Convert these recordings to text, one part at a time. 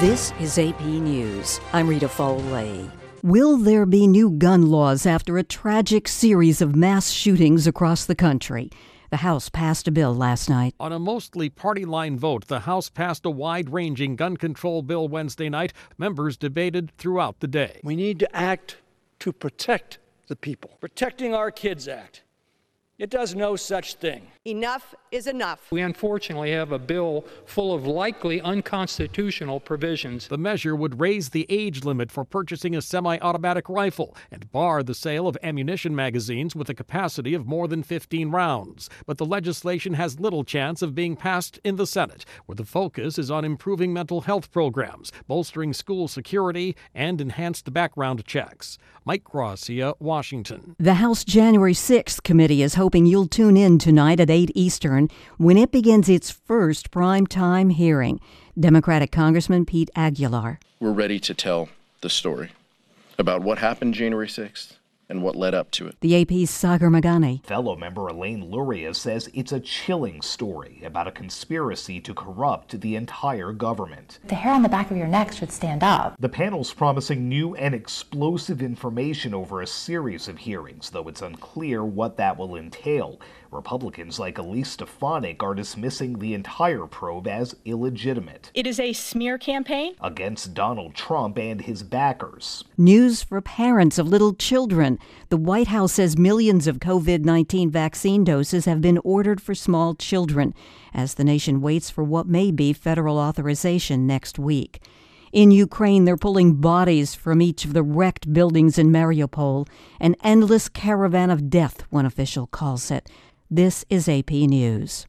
This is AP News. I'm Rita Foley. Will there be new gun laws after a tragic series of mass shootings across the country? The House passed a bill last night. On a mostly party-line vote, the House passed a wide-ranging gun control bill Wednesday night. Members debated throughout the day. We need to act to protect the people. Protecting Our Kids Act. It does no such thing. Enough is enough. We unfortunately have a bill full of likely unconstitutional provisions. The measure would raise the age limit for purchasing a semi-automatic rifle and bar the sale of ammunition magazines with a capacity of more than 15 rounds. But the legislation has little chance of being passed in the Senate, where the focus is on improving mental health programs, bolstering school security, and enhanced background checks. Mike Gracia, Washington. The House January 6th committee is hoping you'll tune in tonight at 8 Eastern when it begins its first prime-time hearing. Democratic Congressman Pete Aguilar. We're ready to tell the story about what happened January 6th and what led up to it. The AP's Sagar Magani. Fellow member Elaine Luria says it's a chilling story about a conspiracy to corrupt the entire government. The hair on the back of your neck should stand up. The panel's promising new and explosive information over a series of hearings, though it's unclear what that will entail. Republicans like Elise Stefanik are dismissing the entire probe as illegitimate. It is a smear campaign against Donald Trump and his backers. News for parents of little children. The White House says millions of COVID-19 vaccine doses have been ordered for small children as the nation waits for what may be federal authorization next week. In Ukraine, they're pulling bodies from each of the wrecked buildings in Mariupol, an endless caravan of death, one official calls it. This is AP News.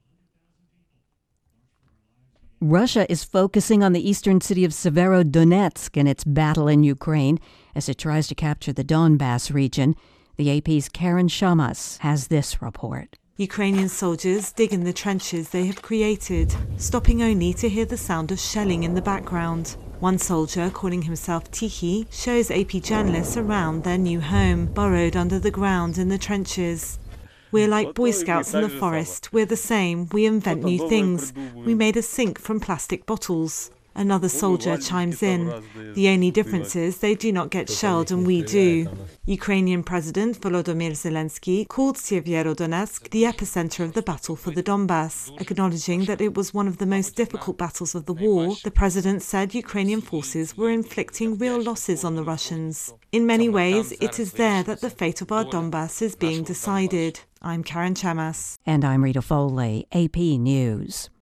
Russia is focusing on the eastern city of Severodonetsk in its battle in Ukraine as it tries to capture the Donbass region. The AP's Karen Shamas has this report. Ukrainian soldiers dig in the trenches they have created, stopping only to hear the sound of shelling in the background. One soldier, calling himself Tiki, shows AP journalists around their new home, burrowed under the ground in the trenches. We're like Boy Scouts in the forest. We're the same. We invent new things. We made a sink from plastic bottles. Another soldier chimes in. The only difference is they do not get shelled and we do. Ukrainian President Volodymyr Zelensky called Severodonetsk the epicenter of the battle for the Donbass. Acknowledging that it was one of the most difficult battles of the war, the president said Ukrainian forces were inflicting real losses on the Russians. In many ways, it is there that the fate of our Donbass is being decided. I'm Karen Chamas. And I'm Rita Foley, AP News.